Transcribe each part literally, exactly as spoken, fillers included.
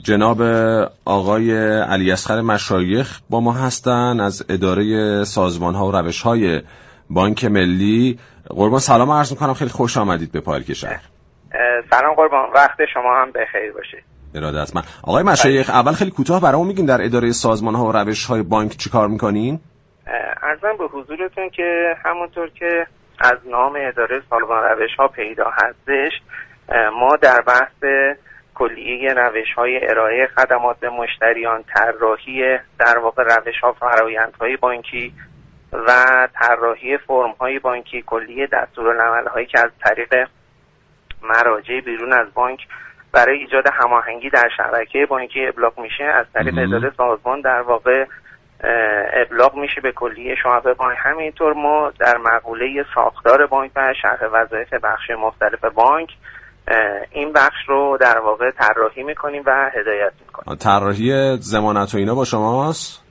جناب آقای علی اصغر مشایخ با ما هستن از اداره سازمان‌ها و روش‌های بانک ملی. قربان سلام عرض می‌کنم، خیلی خوش آمدید به پارک شهر. سلام قربان، وقت شما هم بخیر باشه. ارادت من. آقای مشایخ اول خیلی کوتاه برامون میگین در اداره سازمان‌ها و روش‌های بانک چیکار می‌کنین؟ عرضم به حضورتون که همونطور که از نام اداره سازمان روش‌ها پیدا هستش، ما در بحث کلیه روش‌های ارائه خدمات به مشتریان، طراحی در واقع روش‌ها، فرآیندهای بانکی و طراحی فرم‌های بانکی، کلیه دستورالعمل‌هایی که از طریق مراجع بیرون از بانک برای ایجاد هماهنگی در شبکه بانکی ابلاغ میشه، از طریق اداره سازمان در واقع ابلاغ میشه به کلیه شعب بانک. همینطور ما در مقوله ساختار بانک و شرح وظایف بخش مختلف بانک این بخش رو در واقع طراحی میکنیم و هدایت میکنیم. طراحی ضمانت و اینا با شماست؟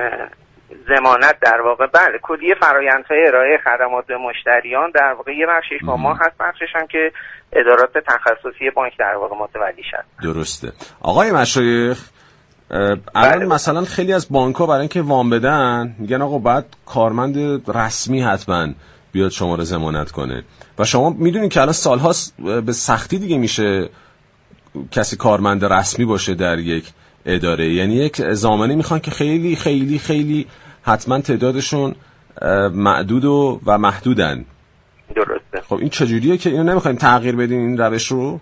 ضمانت در واقع بله، کلیه فرآیندهای ارائه خدمات به مشتریان در واقع یه بخشش با ما هست، بخشش هم که ادارات تخصصی بانک در واقع متولی شد. درسته. آقای مشایخ الان مثلا خیلی از بانک‌ها برای اینکه وام بدن میگن آقا بعد کارمند رسمی حتما بیاد شما رو ضمانت کنه و شما میدونید که الان سال‌هاست به سختی دیگه میشه کسی کارمند رسمی باشه در یک اداره، یعنی یک ضامنه میخوان که خیلی خیلی خیلی حتما تعدادشون معدود و, و محدودن. درسته. خب این چجوریه که اینو نمیخوایم تغییر بدین این روش رو؟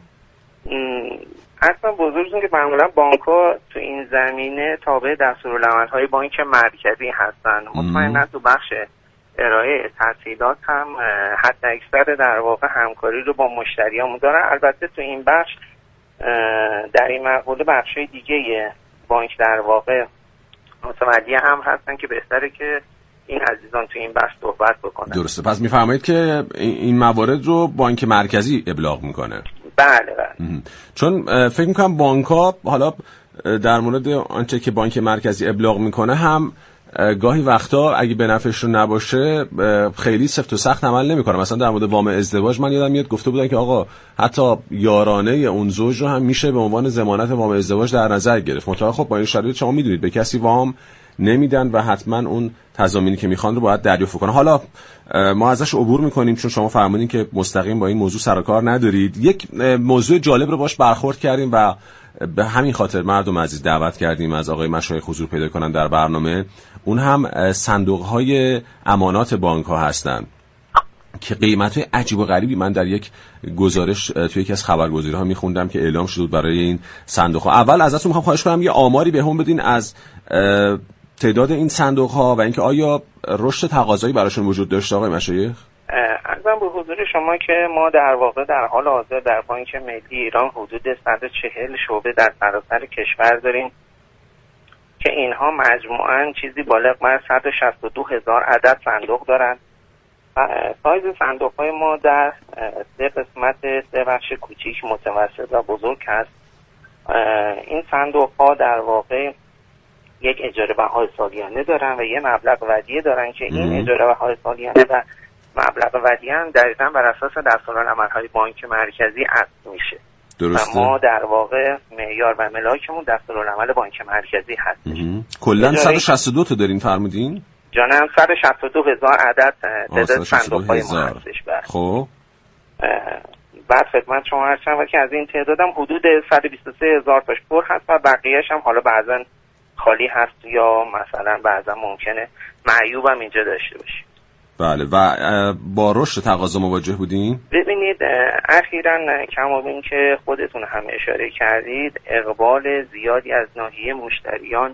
اصلا بزرگتون که معمولا بانک‌ها تو این زمینه تابع دستورالعمل‌های بانک مرکزی هستن. مطمئنا تو بخش ارائه تسهیلات هم حد اکثر در واقع همکاری رو با مشتریامون دارن. البته تو این بخش در این مقوله بخشای دیگه بانک در واقع متولی هم هستن که بهتره که این عزیزان تو این بخش صحبت بکنن. درسته. پس میفرمایید که این موارد رو بانک مرکزی ابلاغ میکنه. بله بله. چون فکر میکنم بانک‌ها حالا در مورد آنچه که بانک مرکزی ابلاغ میکنه هم گاهی وقتا اگه به نفعش رو نباشه خیلی سفت و سخت عمل نمیکنه. مثلا در مورد وام ازدواج من یادم میاد گفته بودن که آقا حتی یارانه اون زوج رو هم میشه به عنوان ضمانت وام ازدواج در نظر گرفت. مطابق خب با این شرایط شما میدونید به کسی وام نمیدن و حتما اون تضامینی که میخوان رو باید دریافت کنه. حالا ما ازش عبور میکنیم چون شما فرمودین که مستقیم با این موضوع سر و کار ندارید. یک موضوع جالب رو باش برخورد کردیم و به همین خاطر مردم عزیز دعوت کردیم از آقای مشایخ حضور پیدا کنن در برنامه. اون هم صندوق‌های امانات بانک‌ها هستن که قیمت‌های عجیب و غریبی من در یک گزارش توی یکی از خبرگزاری‌ها می‌خوندم که اعلام شده بود برای این صندوق‌ها. اول ازتون می‌خوام خواهش کنم یه آماری بهمون بدین از تعداد این صندوق‌ها و اینکه آیا رشد تقاضایی براشون وجود داشته آقای مشایخ؟ عرضم به حضور شما که ما در واقع در حال حاضر در بانک ملی ایران حدود صد و چهل شعبه در سراسر کشور داریم که اینها مجموعاً چیزی بالغ بر صد و شصت و دو هزار عدد صندوق دارند. سایز صندوق‌های ما در سه قسمت، سه بخش کوچیک، متوسط و بزرگ هست. این صندوق‌ها در واقع یک اجاره بهای سالیانه دارن و یه مبلغ ودیعه دارن که این اجاره بهای سالیانه و مبلغ ودیعه هم دقیقاً بر اساس دستورالعمل‌های بانک مرکزی اصل میشه. درسته. و ما در واقع معیار و ملاکمون دستورالعمل بانک مرکزی هستش. کلاً صد و شصت و دو تا دارین فرمودین؟ جانم صد و شصت و دو هزار عدد تعداد صندوق‌های ما هستش. خب بعد خدمت شما عرض شدم که از این تعدادم حدود صد و بیست و سه هزار تاش پر هست و بقیه‌اش هم حالا بعضاً خالی هست یا مثلا بعضا ممکنه معیوب هم اینجا داشته باشیم. بله. و با رشد تقاضا مواجه بودین؟ ببینید اخیراً کمابین که خودتون هم اشاره کردید اقبال زیادی از ناحیه مشتریان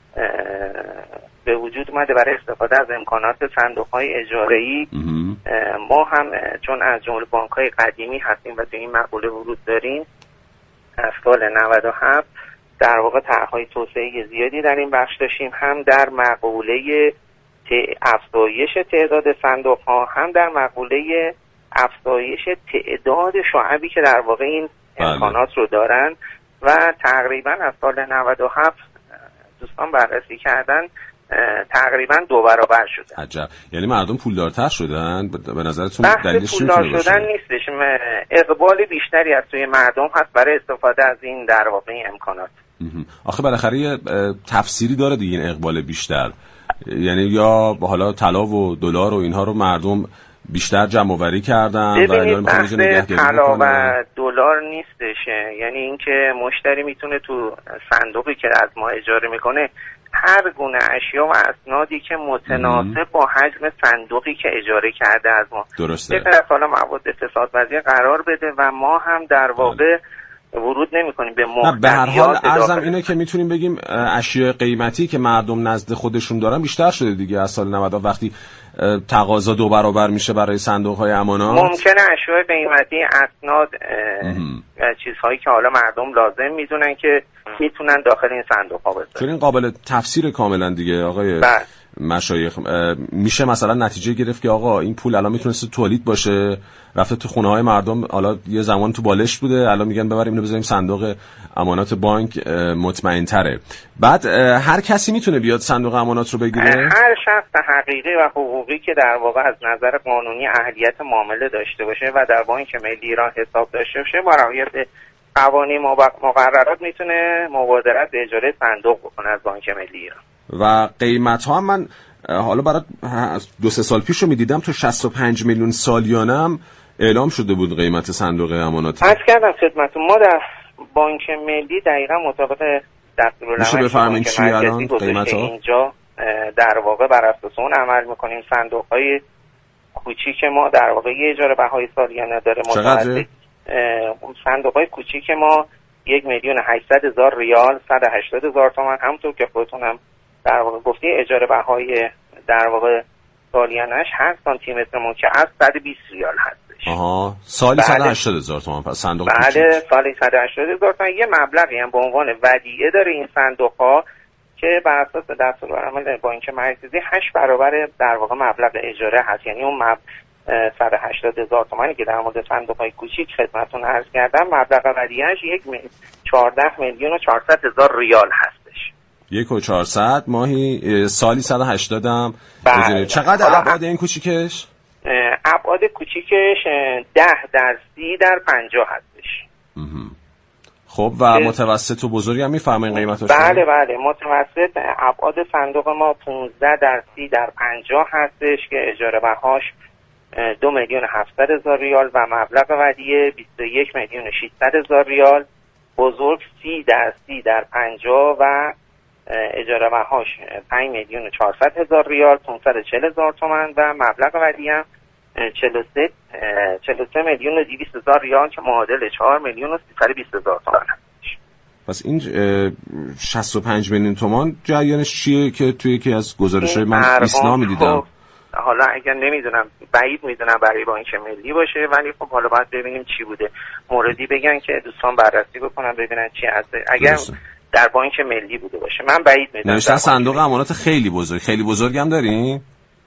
به وجود اومده برای استفاده از امکانات صندوق‌های اجاره‌ای. ما هم چون از جمله بانک‌های قدیمی هستیم و تو این مقوله ورود داریم از سال نود و هفت در واقع طرح‌های توسعه زیادی در این بخش داشتیم، هم در مقوله افزایش تعداد صندوق‌ها، هم در مقوله افزایش تعداد شعبی که در واقع این امکانات رو دارن و تقریبا از سال نود و هفت دوستان بررسی کردن تقریبا دو برابر شده. عجب. یعنی مردم پولدارتر شدن به نظرتون؟ دلیلش چی پولدار شدن نیستش، اقبال بیشتری از سوی مردم هست برای استفاده از این در واقع امکانات. آخه بالاخره یه تفسیری داره دیگه این اقبال بیشتر، یعنی یا حالا طلا و دلار و اینها رو مردم بیشتر جمع آوری کردن و اینا رو میخوان یه نگهداری طلا و دلار نیستش، یعنی اینکه مشتری میتونه تو صندوقی که از ما اجاره میکنه هر گونه اشیا و اسنادی که متناسب با حجم صندوقی که اجاره کرده از ما درسته بهتر حالا مواد اقتصاد وضعی قرار بده و ما هم در واقع ورود نمی کنیم به محتویات. به هر حال ارزم اینه که میتونیم بگیم اشیاء قیمتی که مردم نزد خودشون دارن بیشتر شده دیگه از سال نود وقتی تقاضا دو برابر میشه برای صندوق های امانات. ممکنه اشیاء قیمتی، اسناد، چیزهایی که حالا مردم لازم میدونن که میتونن داخل این صندوق ها بذارن. چون این قابل تفسیر کاملا دیگه آقای بله. مشایخ میشه مثلا نتیجه گرفت که آقا این پول الان میتونسته تولید باشه رفته تو خونه های مردم، حالا یه زمان تو بالشت بوده، الان میگن ببریم اینو بذاریم صندوق امانات بانک مطمئن تره. بعد هر کسی میتونه بیاد صندوق امانات رو بگیره؟ هر شخص حقیقی و حقوقی که در واقع از نظر قانونی اهلیت معامله داشته باشه و در بانک ملی ایران حساب داشته باشه با رعایت قوانین مقررات میتونه مبادرت به اجاره صندوق بکنه از بانک ملی ایران. و قیمت ها هم من حالا برای دو سه سال پیش رو میدیدم تو شصت و پنج میلیون سالیانه هم اعلام شده بود قیمت صندوق امانات. عرض کردم خدمتتون ما در بانک ملی دقیقاً مطابق دستورالعمل بفرمایید چی الان قیمت ها اینجا در واقع بر اساس اون عمل میکنیم. صندوق های کوچیک ما در واقع یه اجاره بهای سالیانه داره. چقدره؟ صندوق های کوچیک ما یک میلیون هشتصد هزار ریال، صد و هشتاد هزار تومان، همونطور که خودتونم در واقع گفتی اجاره بهای در واقع سالیانش هر سانتی متر مکعب صد و بیست ریال هستش. آها سالی بله. صد و هشتاد هزار تومان پس صندوق بله کوچیک. سالی صد و هشتاد هزار تومان. یه مبلغی هم به عنوان ودیعه داره این صندوق ها که بر اساس دستورالعمل بانک مرکزی هشت برابر در واقع مبلغ اجاره هست، یعنی اون مب... صد و هشتاد هزار تومانی که در مورد صندوق های کوچیک خدمتتون عرض کردم مبلغ ودیعه‌اش یک می... چهارده میلیون و چهارصد هزار ریال هستش. یک و چهارصد ماهی، سالی صد و هشتاد هم. بله. چقدر ابعاد این کوچیکش؟ ابعاد کوچیکش ده در سی در پنجاه هستش. خب و متوسط و بزرگی هم میفرمایین قیمتاش؟ بله بله متوسط ابعاد صندوق ما پانزده در سی در پنجاه هستش که اجاره بهاش دو میلیون هفتصد هزار ریال و مبلغ ودیعه بیست و یک میلیون و ششصد هزار ریال. بزرگ سی در سی در پنجاه و اجاره بهاش پنج میلیون و چهارصد هزار ریال، پانصد و چهل هزار تومان و مبلغ ودیعه چهل و سه میلیون و دویست هزار ریال که معادل چهار میلیون و سیصد و بیست هزار تومان هستش. پس این شصت و پنج میلیون تومان جریانش چیه که توی یکی از گزارش‌های من اسنامی دیدم؟ حالا اگر نمیدونم بعید میدونم برای بانک ملی باشه، ولی خب حالا باید ببینیم چی بوده. موردی بگن که دوستان بررسی بکنن ببینن چی هست. اگر درسته. در بانک ملی بوده باشه من بعید میدونم. نوشتن صندوق امانات خیلی بزرگ. خیلی بزرگ هم داریم؟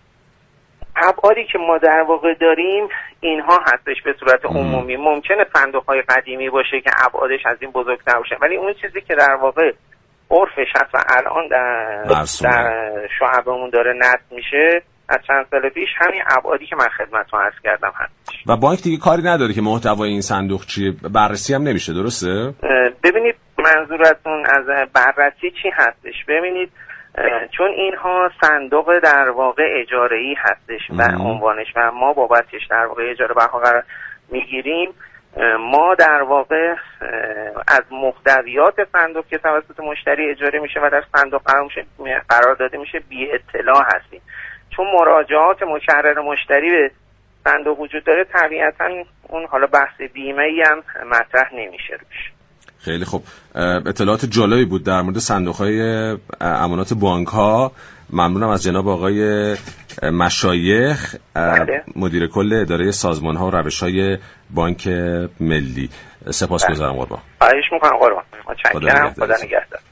ابعادی که ما در واقع داریم اینها هستش به صورت عمومی. ممکنه صندوق‌های قدیمی باشه که ابعادش از این بزرگتر باشه، ولی اون چیزی که در واقع عرفش هست و الان در, در شعبمون داره نصب میشه از چند سال پیش همین ابعادی که من خدمتتون عرض کردم هست. و بانک دیگه کاری نداره که محتوای این صندوق چیه؟ بررسی هم نمیشه درسته؟ ببینید منظورتون از بررسی چی هستش؟ ببینید چون اینها صندوق در واقع اجاره‌ای هستش و عنوانش و ما بابتش در واقع اجاره بها قرار میگیریم، ما در واقع از محتویات صندوق که توسط مشتری اجاره میشه و در صندوق قرار میشه قرار داده میشه بی اطلاع هستیم. چون مراجعات مکرر مشتری به صندوق وجود داره طبیعتاً اون حالا بحث بیمه‌ای هم مطرح نمیشه روش. خیلی خوب، اطلاعات جالبی بود در مورد صندوق‌های امانات بانک‌ها. ممنونم از جناب آقای مشایخ بله. مدیر کل اداره سازمان‌ها و روش‌های بانک ملی. سپاسگزارم قربان. خواهش می‌کنم قربان. متشکرم. خدا نگهدار.